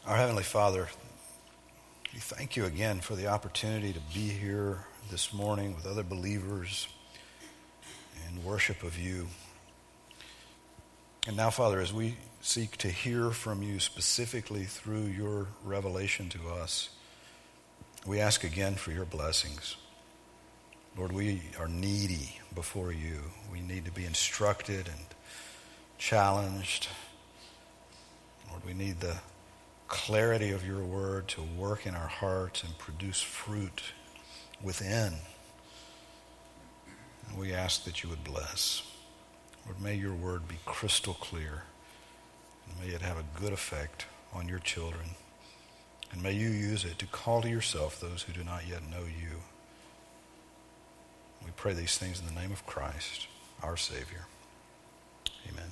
Our Heavenly Father, we thank you again for the opportunity to be here this morning with other believers in worship of you. And now, Father, as we seek to hear from you specifically through your revelation to us, we ask again for your blessings. Lord, we are needy before you. We need to be instructed and challenged. Lord, we need the clarity of your word to work in our hearts and produce fruit within. And we ask that you would bless. Lord, may your word be crystal clear, and may it have a good effect on your children. And may you use it to call to yourself those who do not yet know you. We pray these things in the name of Christ, our Savior. Amen.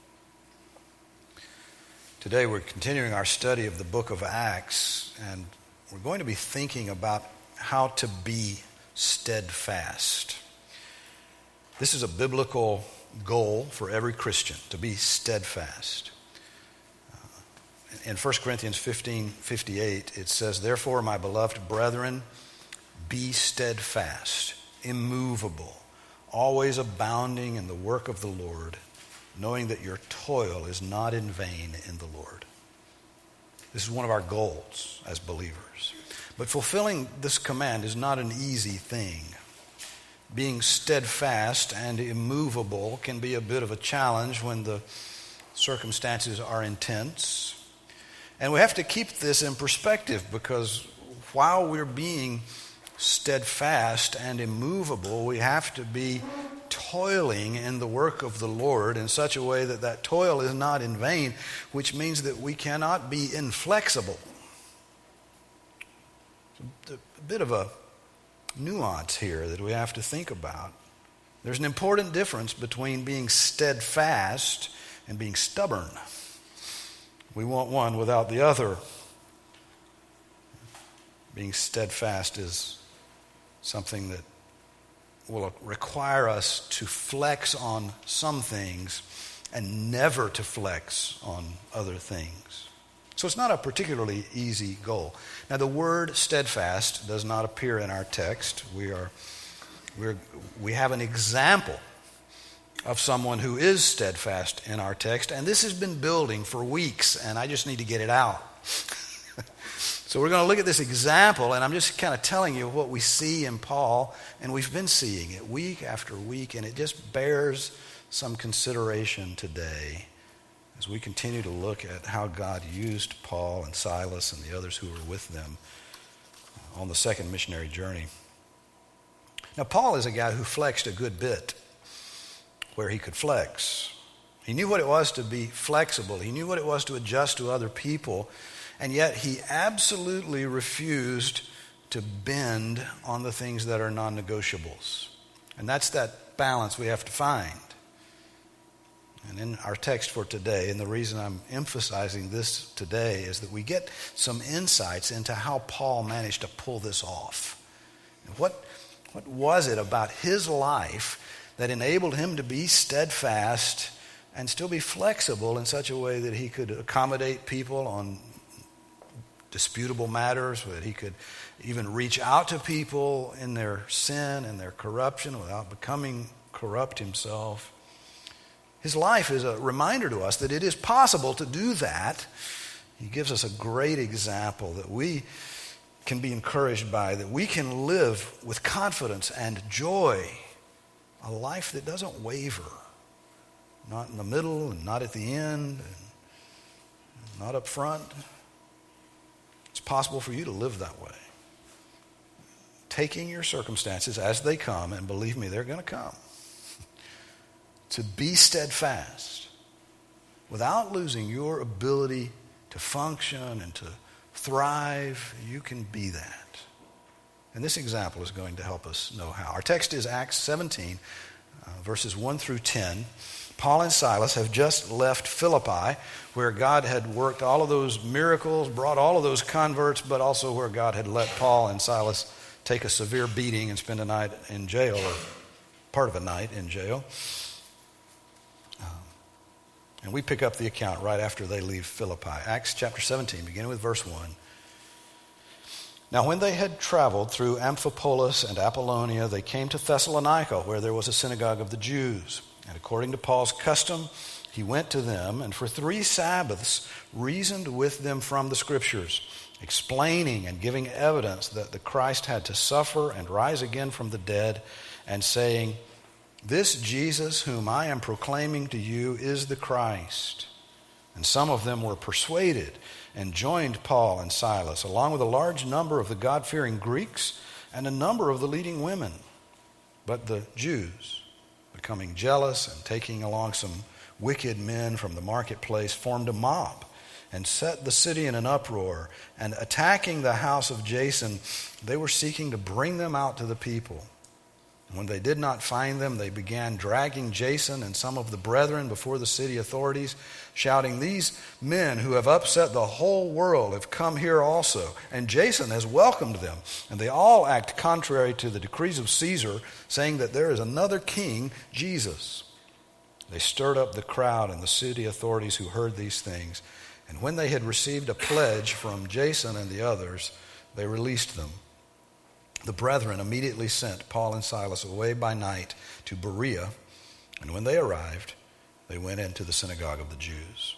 Today we're continuing our study of the book of Acts, and we're going to be thinking about how to be steadfast. This is a biblical goal for every Christian, to be steadfast. In 1 Corinthians 15:58, it says, "Therefore, my beloved brethren, be steadfast, immovable, always abounding in the work of the Lord, knowing that your toil is not in vain in the Lord." This is one of our goals as believers. But fulfilling this command is not an easy thing. Being steadfast and immovable can be a bit of a challenge when the circumstances are intense. And we have to keep this in perspective, because while we're being steadfast and immovable, we have to be toiling in the work of the Lord in such a way that that toil is not in vain, which means that we cannot be inflexible. It's a bit of a nuance here that we have to think about. There's an important difference between being steadfast and being stubborn. We want one without the other. Being steadfast is something that will require us to flex on some things and never to flex on other things. So it's not a particularly easy goal. Now, the word steadfast does not appear in our text. We have an example of someone who is steadfast in our text, and this has been building for weeks, and I just need to get it out. So we're going to look at this example, and I'm just kind of telling you what we see in Paul, and we've been seeing it week after week, and it just bears some consideration today as we continue to look at how God used Paul and Silas and the others who were with them on the second missionary journey. Now, Paul is a guy who flexed a good bit where he could flex. He knew what it was to be flexible. He knew what it was to adjust to other people. And yet he absolutely refused to bend on the things that are non-negotiables. And that's that balance we have to find. And in our text for today, and the reason I'm emphasizing this today, is that we get some insights into how Paul managed to pull this off. What was it about his life that enabled him to be steadfast and still be flexible in such a way that he could accommodate people on disputable matters, that he could even reach out to people in their sin and their corruption without becoming corrupt himself? His life is a reminder to us that it is possible to do that. He gives us a great example that we can be encouraged by, that we can live with confidence and joy, a life that doesn't waver, not in the middle and not at the end, and not up front. It's possible for you to live that way, taking your circumstances as they come, and believe me, they're going to come. To be steadfast without losing your ability to function and to thrive. You can be that. And this example is going to help us know how. Our text is Acts 17, verses 1 through 10. Paul and Silas have just left Philippi, where God had worked all of those miracles, brought all of those converts, but also where God had let Paul and Silas take a severe beating and spend a night in jail, or part of a night in jail. And we pick up the account right after they leave Philippi. Acts chapter 17, beginning with verse 1. Now when they had traveled through Amphipolis and Apollonia, they came to Thessalonica, where there was a synagogue of the Jews. And according to Paul's custom, he went to them, and for 3 Sabbaths reasoned with them from the Scriptures, explaining and giving evidence that the Christ had to suffer and rise again from the dead, and saying, "This Jesus whom I am proclaiming to you is the Christ." And some of them were persuaded and joined Paul and Silas, along with a large number of the God-fearing Greeks and a number of the leading women. But the Jews, becoming jealous and taking along some wicked men from the marketplace, formed a mob and set the city in an uproar. And attacking the house of Jason, they were seeking to bring them out to the people. When they did not find them, they began dragging Jason and some of the brethren before the city authorities, shouting, "These men who have upset the whole world have come here also, and Jason has welcomed them. And they all act contrary to the decrees of Caesar, saying that there is another king, Jesus." They stirred up the crowd and the city authorities who heard these things. And when they had received a pledge from Jason and the others, they released them. The brethren immediately sent Paul and Silas away by night to Berea, and when they arrived, they went into the synagogue of the Jews.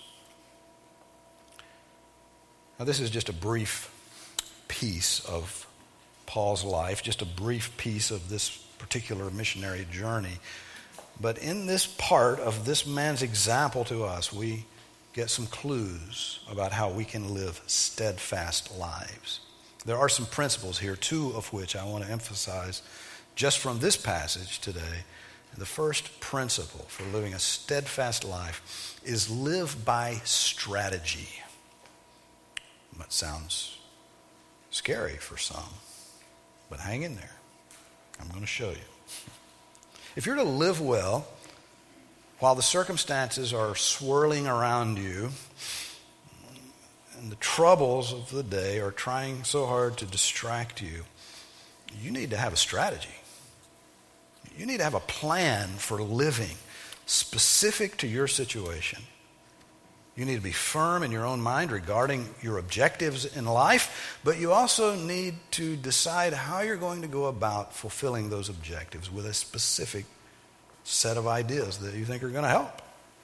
Now, this is just a brief piece of Paul's life, just a brief piece of this particular missionary journey. But in this part of this man's example to us, we get some clues about how we can live steadfast lives. There are some principles here, 2 of which I want to emphasize just from this passage today. The first principle for living a steadfast life is live by strategy. That sounds scary for some, but hang in there. I'm going to show you. If you're to live well while the circumstances are swirling around you, and the troubles of the day are trying so hard to distract you, you need to have a strategy. You need to have a plan for living specific to your situation. You need to be firm in your own mind regarding your objectives in life, but you also need to decide how you're going to go about fulfilling those objectives with a specific set of ideas that you think are going to help.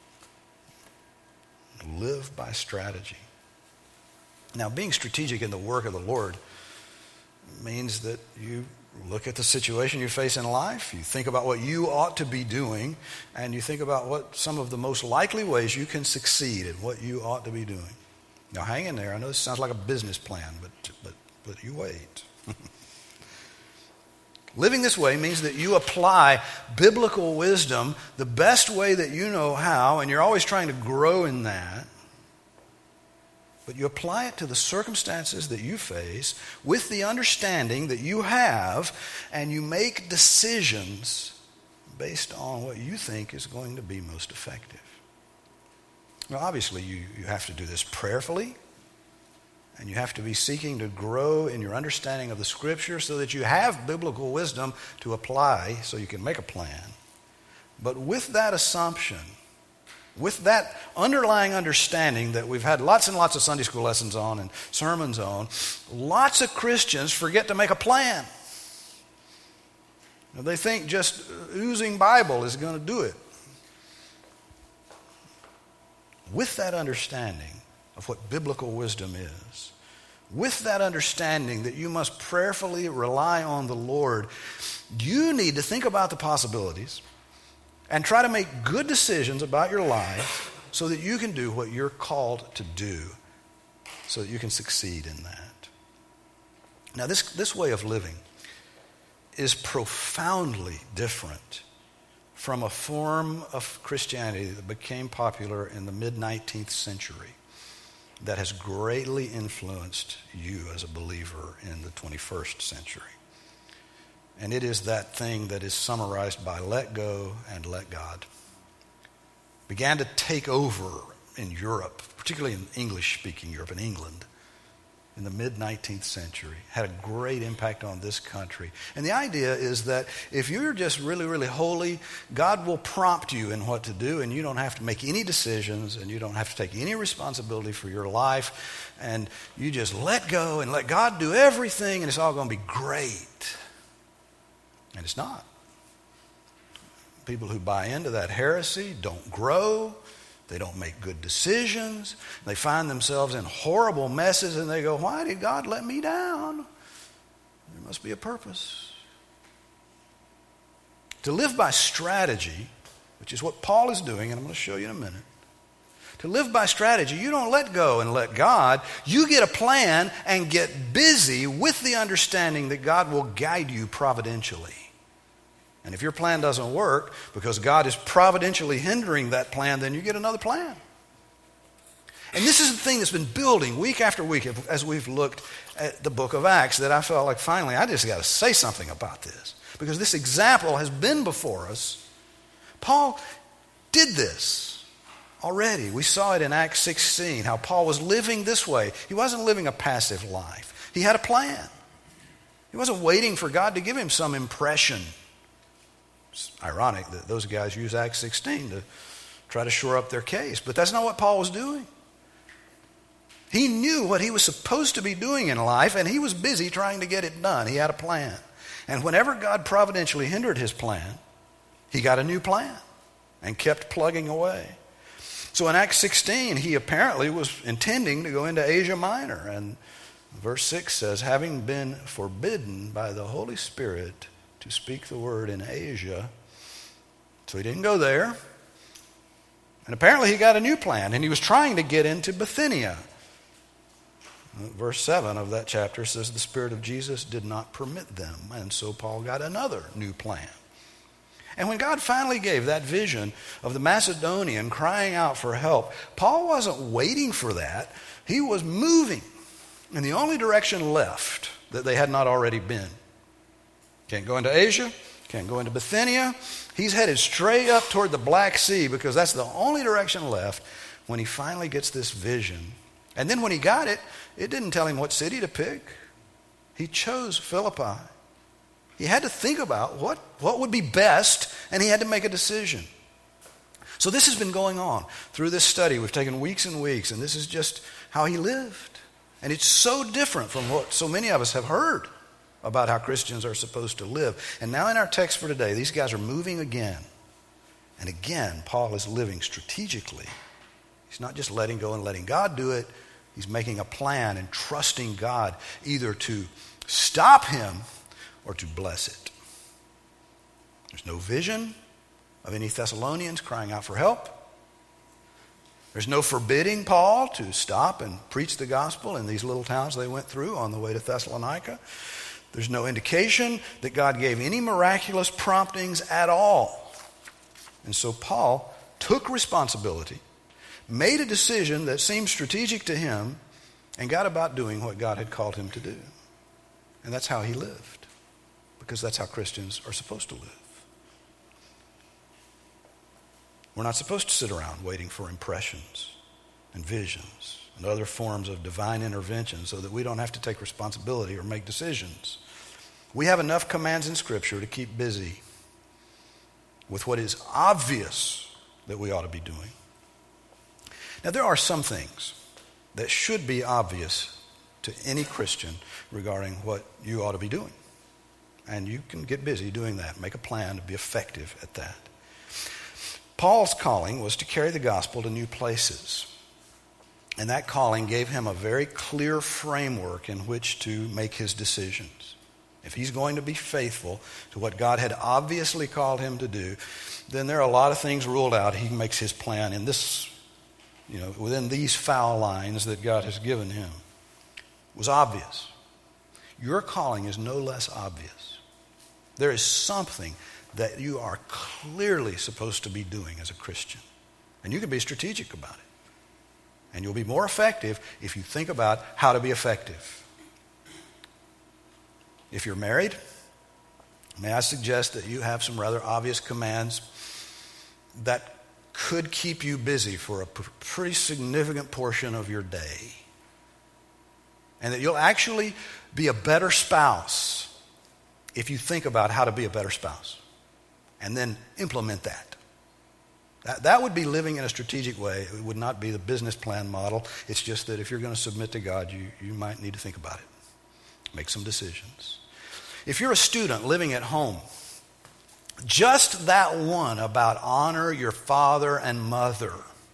Live by strategy. Now, being strategic in the work of the Lord means that you look at the situation you face in life, you think about what you ought to be doing, and you think about what some of the most likely ways you can succeed and what you ought to be doing. Now, hang in there. I know this sounds like a business plan, but you wait. Living this way means that you apply biblical wisdom the best way that you know how, and you're always trying to grow in that. But you apply it to the circumstances that you face with the understanding that you have, and you make decisions based on what you think is going to be most effective. Now, obviously, you have to do this prayerfully, and you have to be seeking to grow in your understanding of the Scripture so that you have biblical wisdom to apply so you can make a plan. But with that assumption, with that underlying understanding that we've had lots and lots of Sunday school lessons on and sermons on, lots of Christians forget to make a plan. They think just oozing Bible is going to do it. With that understanding of what biblical wisdom is, with that understanding that you must prayerfully rely on the Lord, you need to think about the possibilities and try to make good decisions about your life so that you can do what you're called to do, so that you can succeed in that. Now, this way of living is profoundly different from a form of Christianity that became popular in the mid-19th century that has greatly influenced you as a believer in the 21st century. And it is that thing that is summarized by let go and let God. Began to take over in Europe, particularly in English-speaking Europe, in England. in the mid-19th century. Had a great impact on this country. And the idea is that if you're just really, really holy, God will prompt you in what to do, and you don't have to make any decisions, and you don't have to take any responsibility for your life, and you just let go and let God do everything, and it's all going to be great. And it's not. People who buy into that heresy don't grow. They don't make good decisions. They find themselves in horrible messes, and they go, why did God let me down? There must be a purpose. To live by strategy, which is what Paul is doing, and I'm going to show you in a minute. To live by strategy, you don't let go and let God. You get a plan and get busy with the understanding that God will guide you providentially. And if your plan doesn't work because God is providentially hindering that plan, then you get another plan. And this is the thing that's been building week after week as we've looked at the book of Acts, that I felt like finally I just got to say something about this. Because this example has been before us. Paul did this already. We saw it in Acts 16, how Paul was living this way. He wasn't living a passive life. He had a plan. He wasn't waiting for God to give him some impression. It's ironic that those guys use Acts 16 to try to shore up their case. But that's not what Paul was doing. He knew what he was supposed to be doing in life, and he was busy trying to get it done. He had a plan. And whenever God providentially hindered his plan, he got a new plan and kept plugging away. So in Acts 16, he apparently was intending to go into Asia Minor. And verse 6 says, having been forbidden by the Holy Spirit to speak the word in Asia. So he didn't go there. And apparently he got a new plan, and he was trying to get into Bithynia. Verse 7 of that chapter says the Spirit of Jesus did not permit them. And so Paul got another new plan. And when God finally gave that vision of the Macedonian crying out for help, Paul wasn't waiting for that. He was moving in the only direction left that they had not already been. Can't go into Asia, can't go into Bithynia. He's headed straight up toward the Black Sea because that's the only direction left when he finally gets this vision. And then when he got it, it didn't tell him what city to pick. He chose Philippi. He had to think about what would be best, and he had to make a decision. So this has been going on through this study. We've taken weeks and weeks, and this is just how he lived. And it's so different from what so many of us have heard about how Christians are supposed to live. And now in our text for today, these guys are moving again. And again, Paul is living strategically. He's not just letting go and letting God do it. He's making a plan and trusting God either to stop him or to bless it. There's no vision of any Thessalonians crying out for help. There's no forbidding Paul to stop and preach the gospel in these little towns they went through on the way to Thessalonica. There's no indication that God gave any miraculous promptings at all. And so Paul took responsibility, made a decision that seemed strategic to him, and got about doing what God had called him to do. And that's how he lived, because that's how Christians are supposed to live. We're not supposed to sit around waiting for impressions and visions and other forms of divine intervention so that we don't have to take responsibility or make decisions. We have enough commands in Scripture to keep busy with what is obvious that we ought to be doing. Now, there are some things that should be obvious to any Christian regarding what you ought to be doing. And you can get busy doing that. Make a plan to be effective at that. Paul's calling was to carry the gospel to new places. And that calling gave him a very clear framework in which to make his decisions. If he's going to be faithful to what God had obviously called him to do, then there are a lot of things ruled out. He makes his plan in this, within these foul lines that God has given him. It was obvious. Your calling is no less obvious. There is something that you are clearly supposed to be doing as a Christian. And you can be strategic about it. And you'll be more effective if you think about how to be effective. If you're married, may I suggest that you have some rather obvious commands that could keep you busy for a pretty significant portion of your day. And that you'll actually be a better spouse if you think about how to be a better spouse and then implement that. That would be living in a strategic way. It would not be the business plan model. It's just that if you're going to submit to God, you might need to think about it. Make some decisions. If you're a student living at home, just that one about honor your father and mother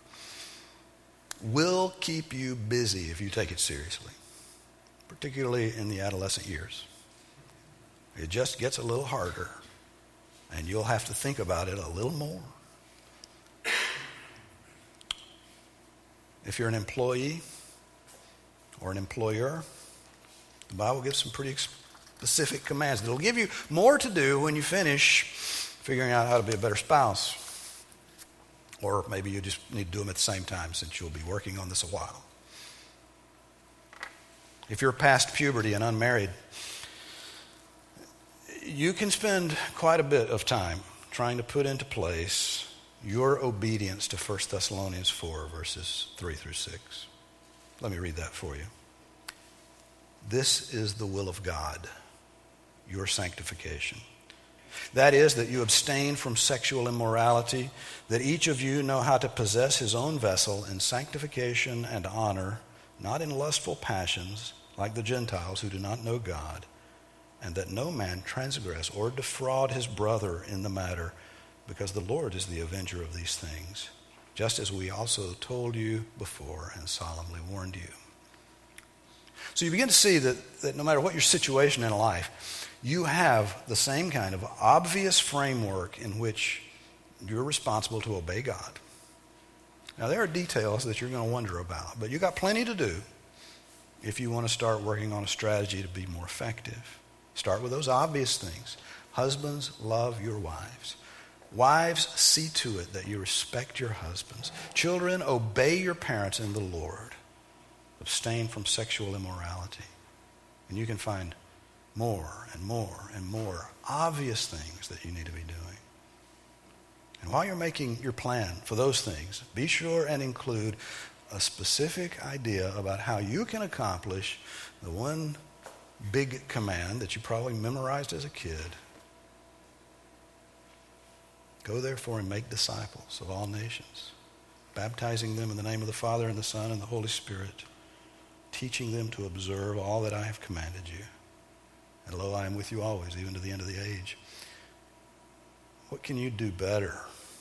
will keep you busy if you take it seriously, particularly in the adolescent years. It just gets a little harder, and you'll have to think about it a little more. If you're an employee or an employer, the Bible gives some pretty specific commands that'll give you more to do when you finish figuring out how to be a better spouse. Or maybe you just need to do them at the same time since you'll be working on this a while. If you're past puberty and unmarried, you can spend quite a bit of time trying to put into place your obedience to 1 Thessalonians 4, verses 3 through 6. Let me read that for you. This is the will of God, your sanctification. That is, that you abstain from sexual immorality, that each of you know how to possess his own vessel in sanctification and honor, not in lustful passions, like the Gentiles who do not know God, and that no man transgress or defraud his brother in the matter, because the Lord is the avenger of these things, just as we also told you before and solemnly warned you. So you begin to see that no matter what your situation in life, you have the same kind of obvious framework in which you're responsible to obey God. Now, there are details that you're going to wonder about, but you've got plenty to do if you want to start working on a strategy to be more effective. Start with those obvious things. Husbands, love your wives. Wives, see to it that you respect your husbands. Children, obey your parents in the Lord. Abstain from sexual immorality. And you can find more and more and more obvious things that you need to be doing. And while you're making your plan for those things, be sure and include a specific idea about how you can accomplish the one big command that you probably memorized as a kid. Go therefore and make disciples of all nations, baptizing them in the name of the Father and the Son and the Holy Spirit, teaching them to observe all that I have commanded you. And lo, I am with you always, even to the end of the age. What can you do better?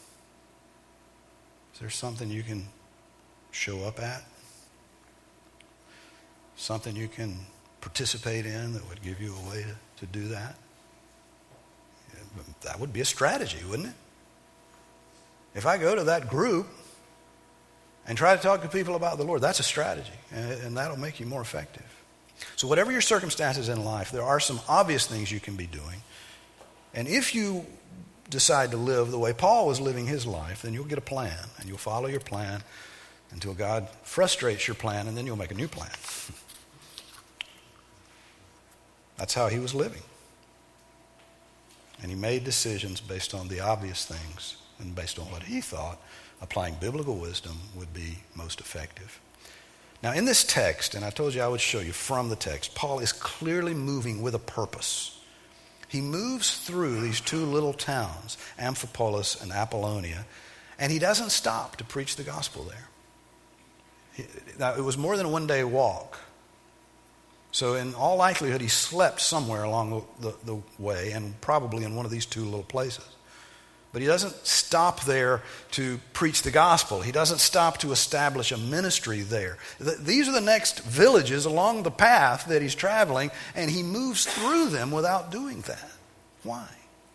Is there something you can show up at? Something you can participate in that would give you a way to do that? That would be a strategy, wouldn't it? If I go to that group and try to talk to people about the Lord, that's a strategy, and that'll make you more effective. So whatever your circumstances in life, there are some obvious things you can be doing. And if you decide to live the way Paul was living his life, then you'll get a plan, and you'll follow your plan until God frustrates your plan, and then you'll make a new plan. That's how he was living. And he made decisions based on the obvious things and based on what he thought applying biblical wisdom would be most effective. Now, in this text, and I told you I would show you from the text, Paul is clearly moving with a purpose. He moves through these two little towns, Amphipolis and Apollonia, and he doesn't stop to preach the gospel there. Now, it was more than a one-day walk. So in all likelihood, he slept somewhere along the way, and probably in one of these two little places. But he doesn't stop there to preach the gospel. He doesn't stop to establish a ministry there. These are the next villages along the path that he's traveling, and he moves through them without doing that. Why?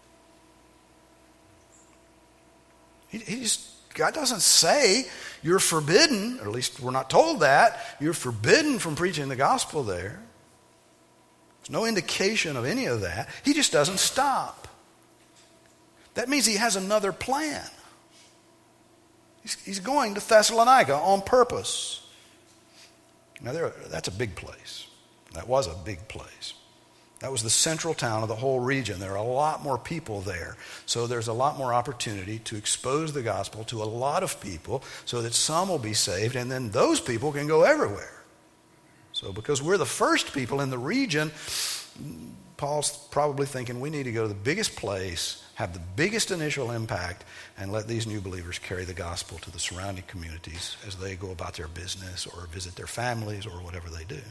God doesn't say you're forbidden, or at least we're not told that, you're forbidden from preaching the gospel there. There's no indication of any of that. He just doesn't stop. That means he has another plan. He's going to Thessalonica on purpose. Now, that's a big place. That was a big place. That was the central town of the whole region. There are a lot more people there. So there's a lot more opportunity to expose the gospel to a lot of people so that some will be saved, and then those people can go everywhere. So because we're the first people in the region, Paul's probably thinking we need to go to the biggest place, have the biggest initial impact, and let these new believers carry the gospel to the surrounding communities as they go about their business or visit their families or whatever they do.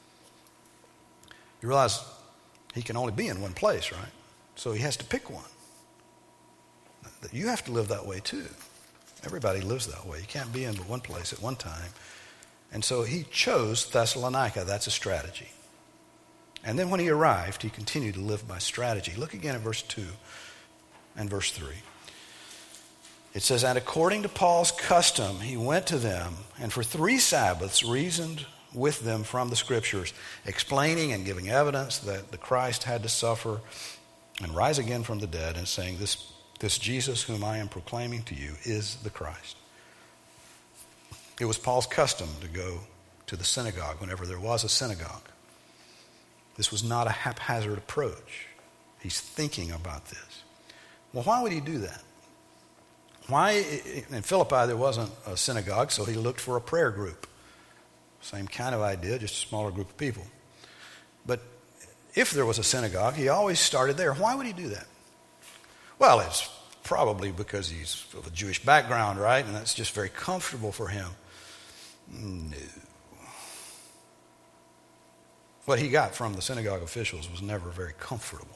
You realize he can only be in one place, right? So he has to pick one. You have to live that way too. Everybody lives that way. You can't be in but one place at one time. And so he chose Thessalonica. That's a strategy. And then when he arrived, he continued to live by strategy. Look again at verse 2 and verse 3. It says, and according to Paul's custom, he went to them and for 3 Sabbaths reasoned with them from the Scriptures, explaining and giving evidence that the Christ had to suffer and rise again from the dead, and saying, this Jesus whom I am proclaiming to you is the Christ. It was Paul's custom to go to the synagogue whenever there was a synagogue. This was not a haphazard approach. He's thinking about this. Well, why would he do that? Why? In Philippi there wasn't a synagogue, so he looked for a prayer group. Same kind of idea, just a smaller group of people. But if there was a synagogue, he always started there. Why would he do that? Well, it's probably because he's of a Jewish background, right? And that's just very comfortable for him. No. What he got from the synagogue officials was never very comfortable.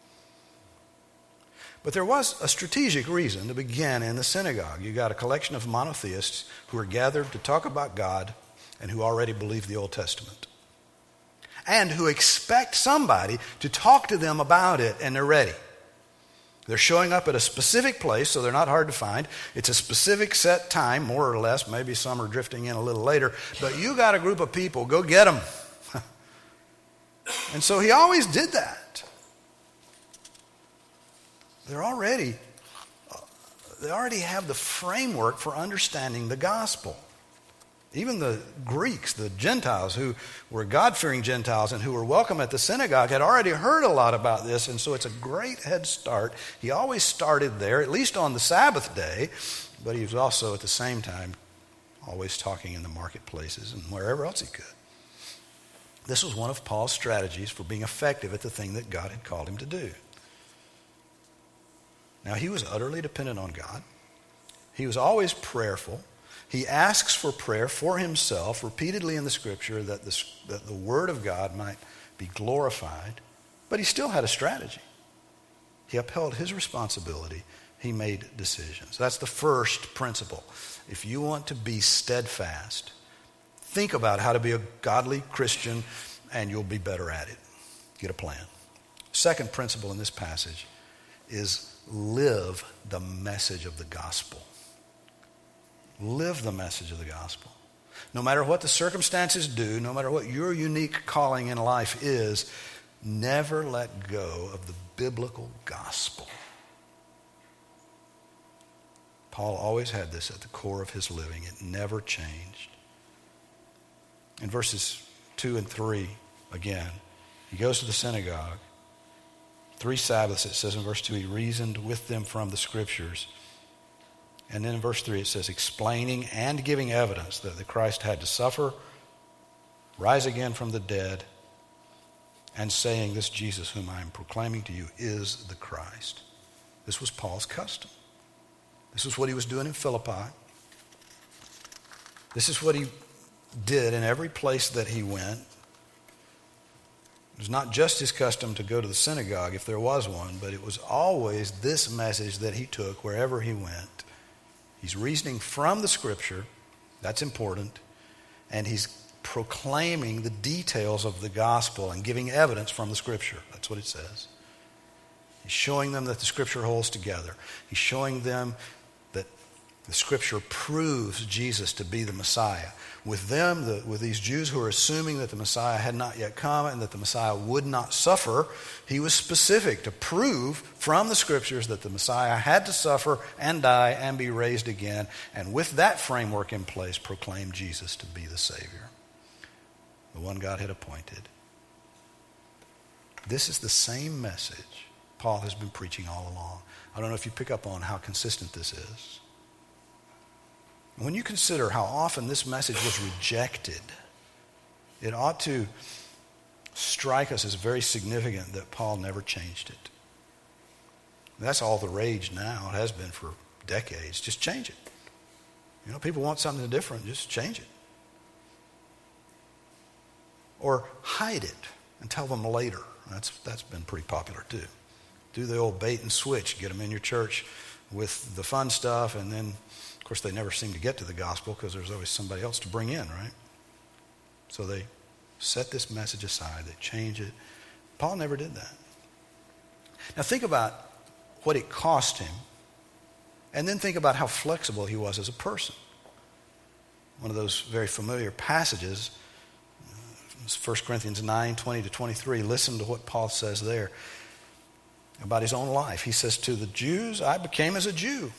But there was a strategic reason to begin in the synagogue. You got a collection of monotheists who are gathered to talk about God and who already believe the Old Testament, and who expect somebody to talk to them about it, and they're ready. They're showing up at a specific place, so they're not hard to find. It's a specific set time, more or less. Maybe some are drifting in a little later. But you got a group of people. Go get them. And so he always did that. They already have the framework for understanding the gospel. Even the Greeks, the Gentiles, who were God-fearing Gentiles and who were welcome at the synagogue, had already heard a lot about this, and so it's a great head start. He always started there, at least on the Sabbath day, but he was also at the same time always talking in the marketplaces and wherever else he could. This was one of Paul's strategies for being effective at the thing that God had called him to do. Now, he was utterly dependent on God. He was always prayerful. He asks for prayer for himself repeatedly in the Scripture that the Word of God might be glorified. But he still had a strategy. He upheld his responsibility. He made decisions. That's the first principle. If you want to be steadfast, think about how to be a godly Christian, and you'll be better at it. Get a plan. Second principle in this passage is live the message of the gospel. Live the message of the gospel. No matter what the circumstances do, no matter what your unique calling in life is, never let go of the biblical gospel. Paul always had this at the core of his living. It never changed. In verses 2 and 3, again, he goes to the synagogue. 3 Sabbaths, it says in verse 2, he reasoned with them from the Scriptures. And then in verse 3 it says, explaining and giving evidence that the Christ had to suffer, rise again from the dead, and saying, this Jesus whom I am proclaiming to you is the Christ. This was Paul's custom. This is what he was doing in Philippi. This is what he did in every place that he went. It was not just his custom to go to the synagogue if there was one, but it was always this message that he took wherever he went. He's reasoning from the Scripture. That's important. And he's proclaiming the details of the gospel and giving evidence from the Scripture. That's what it says. He's showing them that the Scripture holds together. He's showing them that the Scripture proves Jesus to be the Messiah. With them, with these Jews who are assuming that the Messiah had not yet come and that the Messiah would not suffer, he was specific to prove from the Scriptures that the Messiah had to suffer and die and be raised again. And with that framework in place, proclaim Jesus to be the Savior, the one God had appointed. This is the same message Paul has been preaching all along. I don't know if you pick up on how consistent this is. When you consider how often this message was rejected It ought to strike us as very significant that Paul never changed it. That's all the rage now. It has been for decades. Just change it. You know, people want something different. Just change it. Or hide it and tell them later. That's been pretty popular too. Do the old bait and switch. Get them in your church with the fun stuff, and then, of course, they never seem to get to the gospel because there's always somebody else to bring in, right? So they set this message aside. They change it. Paul never did that. Now think about what it cost him, and then think about how flexible he was as a person. One of those very familiar passages, 1 Corinthians 9, 20 to 23. Listen to what Paul says there about his own life. He says, to the Jews, I became as a Jew,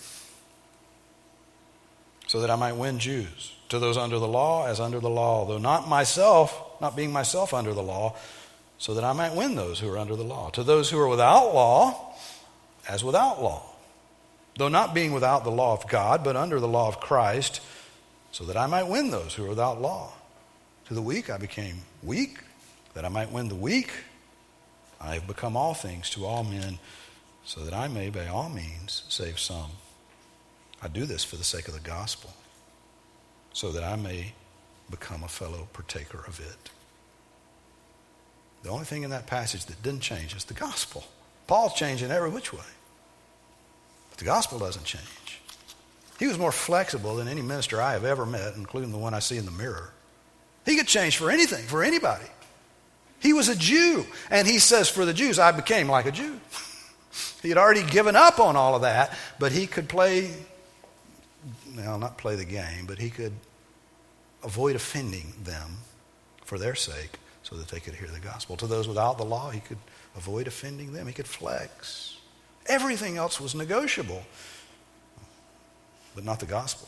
so that I might win Jews. To those under the law, as under the law, though not being myself under the law, so that I might win those who are under the law. To those who are without law, as without law, though not being without the law of God, but under the law of Christ, so that I might win those who are without law. To the weak I became weak, that I might win the weak. I have become all things to all men, so that I may by all means save some. I do this for the sake of the gospel, so that I may become a fellow partaker of it. The only thing in that passage that didn't change is the gospel. Paul's changing every which way, but the gospel doesn't change. He was more flexible than any minister I have ever met, including the one I see in the mirror. He could change for anything, for anybody. He was a Jew, and he says, for the Jews, I became like a Jew. He had already given up on all of that, but he could not play the game, but he could avoid offending them for their sake so that they could hear the gospel. To those without the law, he could avoid offending them. He could flex. Everything else was negotiable, but not the gospel.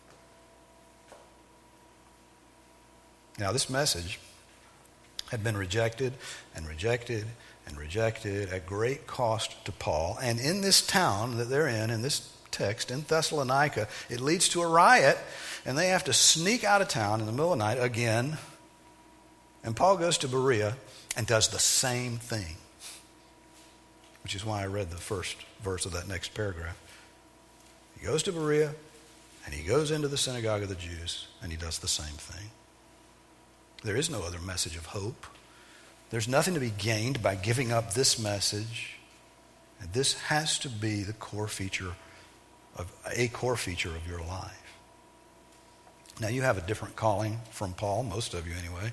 Now, this message had been rejected and rejected and rejected at great cost to Paul. And in this town that they're in this text, in Thessalonica, it leads to a riot, and they have to sneak out of town in the middle of the night again. And Paul goes to Berea and does the same thing, which is why I read the first verse of that next paragraph. He goes to Berea, and he goes into the synagogue of the Jews, and he does the same thing. There is no other message of hope. There's nothing to be gained by giving up this message. And this has to be a core feature of your life. Now, you have a different calling from Paul, most of you anyway.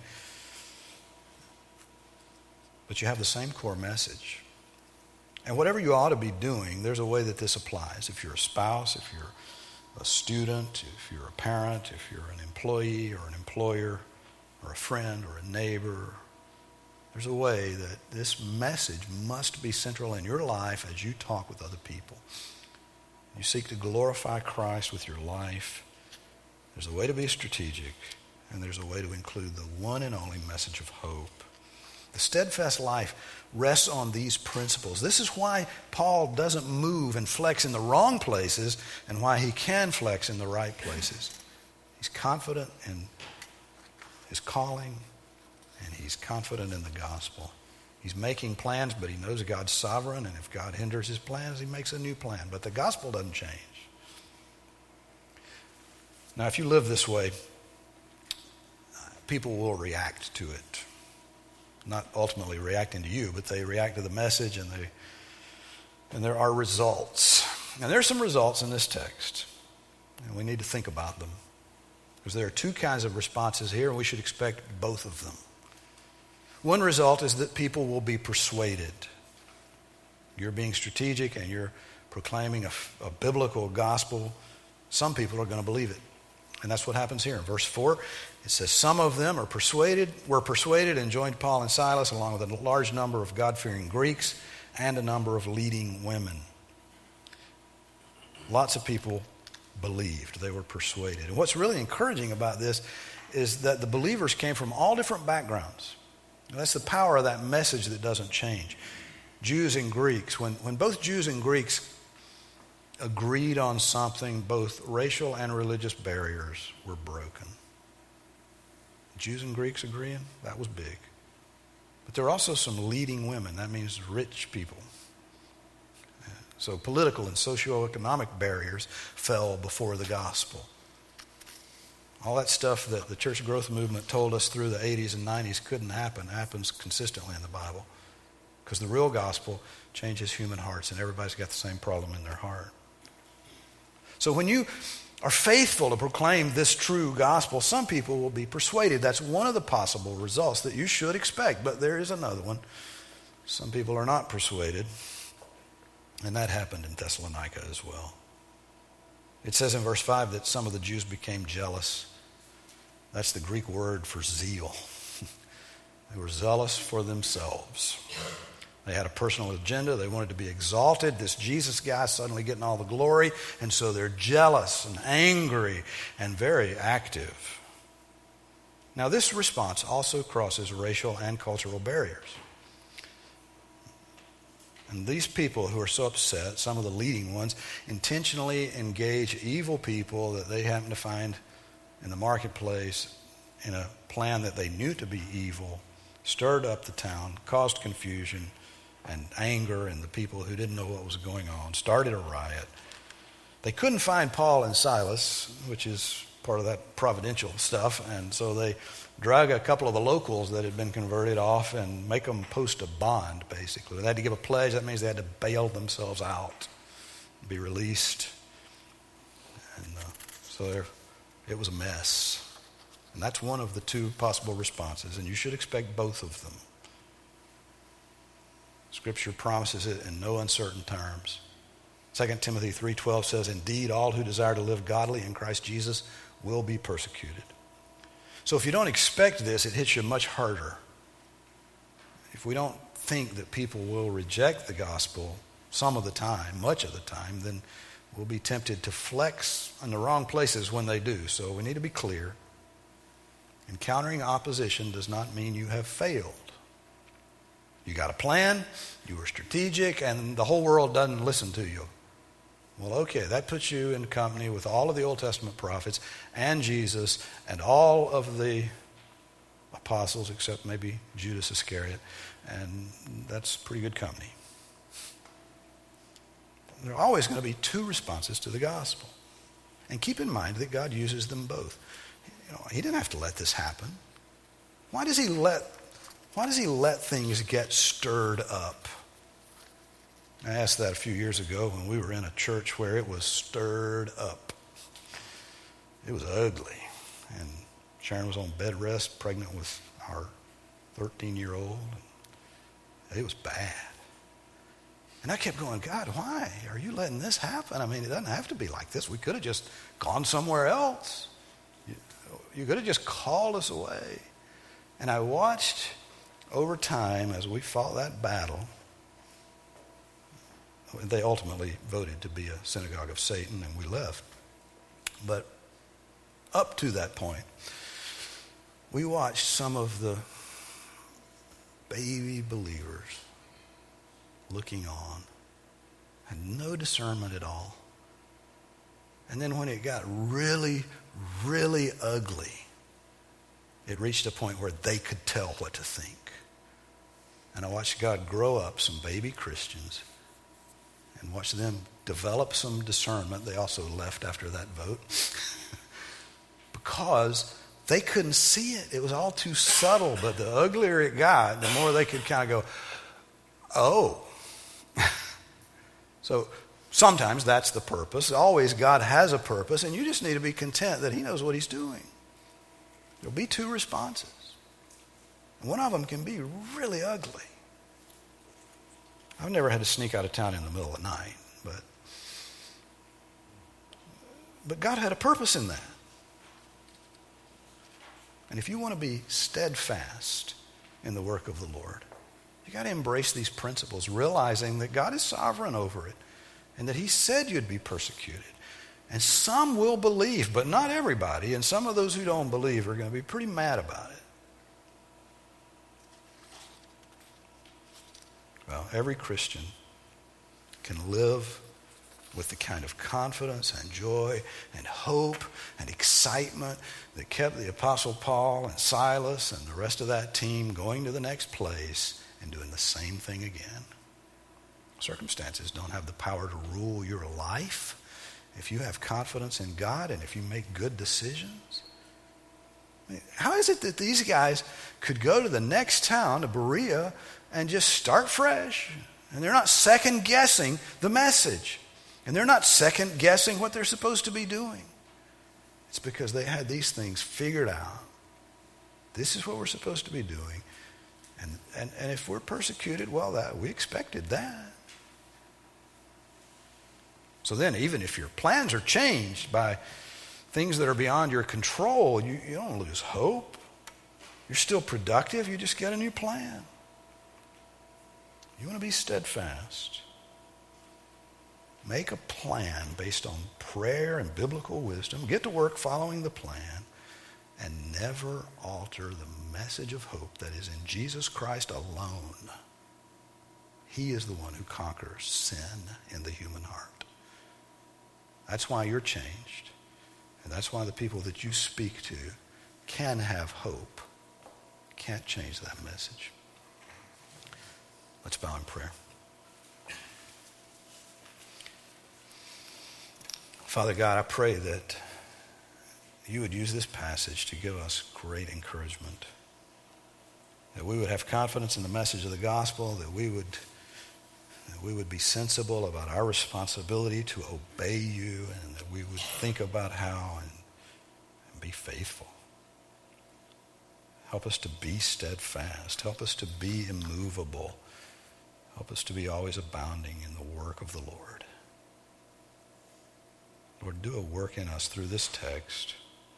But you have the same core message. And whatever you ought to be doing, there's a way that this applies. If you're a spouse, if you're a student, if you're a parent, if you're an employee or an employer, or a friend or a neighbor, there's a way that this message must be central in your life as you talk with other people. You seek to glorify Christ with your life. There's a way to be strategic, and there's a way to include the one and only message of hope. The steadfast life rests on these principles. This is why Paul doesn't move and flex in the wrong places, and why he can flex in the right places. He's confident in his calling, and he's confident in the gospel. He's making plans, but he knows God's sovereign, and if God hinders his plans, he makes a new plan. But the gospel doesn't change. Now, if you live this way, people will react to it. Not ultimately reacting to you, but they react to the message, and there are results. And there's some results in this text, and we need to think about them. Because there are two kinds of responses here, and we should expect both of them. One result is that people will be persuaded. You're being strategic and you're proclaiming a biblical gospel. Some people are going to believe it. And that's what happens here. In verse 4, it says, some of them were persuaded and joined Paul and Silas along with a large number of God-fearing Greeks and a number of leading women. Lots of people believed. They were persuaded. And what's really encouraging about this is that the believers came from all different backgrounds. And that's the power of that message that doesn't change. Jews and Greeks, when both Jews and Greeks agreed on something, both racial and religious barriers were broken. Jews and Greeks agreeing, that was big. But there are also some leading women. That means rich people. So political and socioeconomic barriers fell before the gospel. All that stuff that the church growth movement told us through the 80s and 90s couldn't happen happens consistently in the Bible. Because the real gospel changes human hearts, and everybody's got the same problem in their heart. So when you are faithful to proclaim this true gospel, some people will be persuaded. That's one of the possible results that you should expect. But there is another one. Some people are not persuaded. And that happened in Thessalonica as well. It says in verse 5 that some of the Jews became jealous. That's the Greek word for zeal. They were zealous for themselves. They had a personal agenda. They wanted to be exalted. This Jesus guy suddenly getting all the glory. And so they're jealous and angry and very active. Now this response also crosses racial and cultural barriers. And these people who are so upset, some of the leading ones, intentionally engage evil people that they happen to find in the marketplace in a plan that they knew to be evil, stirred up the town, caused confusion and anger in the people who didn't know what was going on, started a riot. They couldn't find Paul and Silas, which is part of that providential stuff, and so they drag a couple of the locals that had been converted off and make them post a bond, basically. They had to give a pledge. That means they had to bail themselves out, be released. And so it was a mess. And that's one of the two possible responses, and you should expect both of them. Scripture promises it in no uncertain terms. 2 Timothy 3:12 says, "Indeed, all who desire to live godly in Christ Jesus will be persecuted." So if you don't expect this, it hits you much harder. If we don't think that people will reject the gospel some of the time, much of the time, then we'll be tempted to flex in the wrong places when they do. So we need to be clear. Encountering opposition does not mean you have failed. You got a plan, you were strategic, and the whole world doesn't listen to you. Well, okay, that puts you in company with all of the Old Testament prophets and Jesus and all of the apostles, except maybe Judas Iscariot, and that's pretty good company. There are always going to be two responses to the gospel. And keep in mind that God uses them both. He didn't have to let this happen. Why does he let things get stirred up? I asked that a few years ago when we were in a church where it was stirred up. It was ugly. And Sharon was on bed rest, pregnant with our 13-year-old. It was bad. And I kept going, God, why are you letting this happen? I mean, it doesn't have to be like this. We could have just gone somewhere else. You could have just called us away. And I watched over time as we fought that battle. They ultimately voted to be a synagogue of Satan, and we left. But up to that point, we watched some of the baby believers looking on, had no discernment at all. And then when it got really, really ugly, it reached a point where they could tell what to think. And I watched God grow up some baby Christians and watch them develop some discernment. They also left after that vote because they couldn't see it. It was all too subtle, but the uglier it got, the more they could kind of go, oh. So sometimes that's the purpose. Always God has a purpose, and you just need to be content that he knows what he's doing. There'll be two responses. And one of them can be really ugly. I've never had to sneak out of town in the middle of the night, but God had a purpose in that. And if you want to be steadfast in the work of the Lord, you got to embrace these principles, realizing that God is sovereign over it and that he said you'd be persecuted. And some will believe, but not everybody. And some of those who don't believe are going to be pretty mad about it. Well, every Christian can live with the kind of confidence and joy and hope and excitement that kept the Apostle Paul and Silas and the rest of that team going to the next place and doing the same thing again. Circumstances don't have the power to rule your life. If you have confidence in God and if you make good decisions. How is it that these guys could go to the next town, to Berea, and just start fresh? And they're not second guessing the message. And they're not second guessing what they're supposed to be doing. It's because they had these things figured out. This is what we're supposed to be doing. And if we're persecuted, well, we expected that. So then, even if your plans are changed by things that are beyond your control, you don't lose hope. You're still productive. You just get a new plan. You want to be steadfast. Make a plan based on prayer and biblical wisdom. Get to work following the plan. And never alter the message of hope that is in Jesus Christ alone. He is the one who conquers sin in the human heart. That's why you're changed. And that's why the people that you speak to can have hope. Can't change that message. Let's bow in prayer. Father God, I pray that you would use this passage to give us great encouragement. That we would have confidence in the message of the gospel, that we would be sensible about our responsibility to obey you, and that we would think about how and be faithful. Help us to be steadfast. Help us to be immovable. Help us to be always abounding in the work of the Lord. Lord, do a work in us through this text.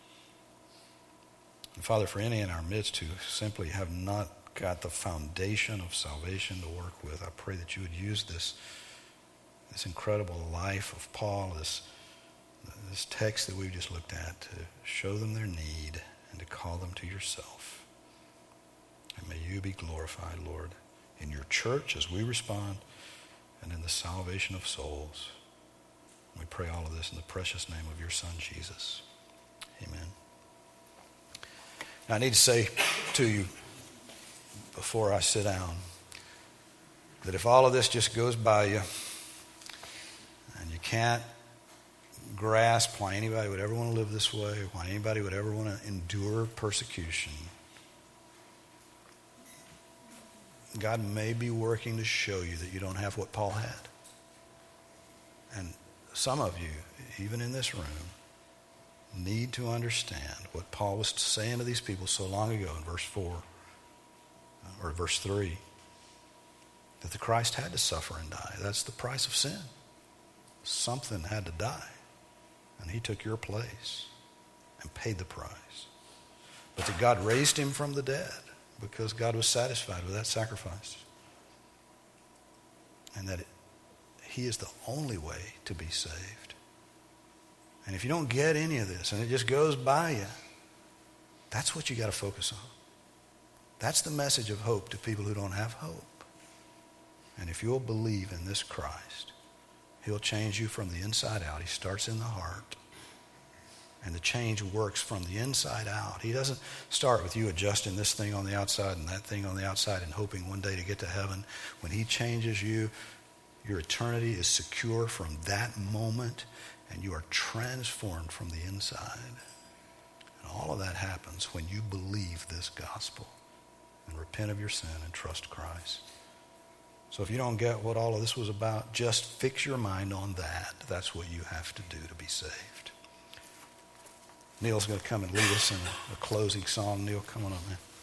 And Father, for any in our midst who simply have not got the foundation of salvation to work with, I pray that you would use this incredible life of Paul, this text that we've just looked at, to show them their need and to call them to yourself. And may you be glorified, Lord, in your church as we respond and in the salvation of souls. We pray all of this in the precious name of your Son, Jesus. Amen. Now, I need to say to you before I sit down that if all of this just goes by you and you can't grasp why anybody would ever want to live this way, why anybody would ever want to endure persecution, God may be working to show you that you don't have what Paul had. And some of you, even in this room, need to understand what Paul was saying to these people so long ago in verse 4 or verse 3, that the Christ had to suffer and die. That's the price of sin. Something had to die, and he took your place and paid the price. But that God raised him from the dead because God was satisfied with that sacrifice, and that he is the only way to be saved. And if you don't get any of this and it just goes by you, that's what you got to focus on. That's the message of hope to people who don't have hope. And if you'll believe in this Christ, he'll change you from the inside out. He starts in the heart. And the change works from the inside out. He doesn't start with you adjusting this thing on the outside and that thing on the outside and hoping one day to get to heaven. When he changes you, your eternity is secure from that moment, and you are transformed from the inside. And all of that happens when you believe this gospel and repent of your sin and trust Christ. So if you don't get what all of this was about, just fix your mind on that. That's what you have to do to be saved. Neil's going to come and lead us in a closing song. Neil, come on up, man.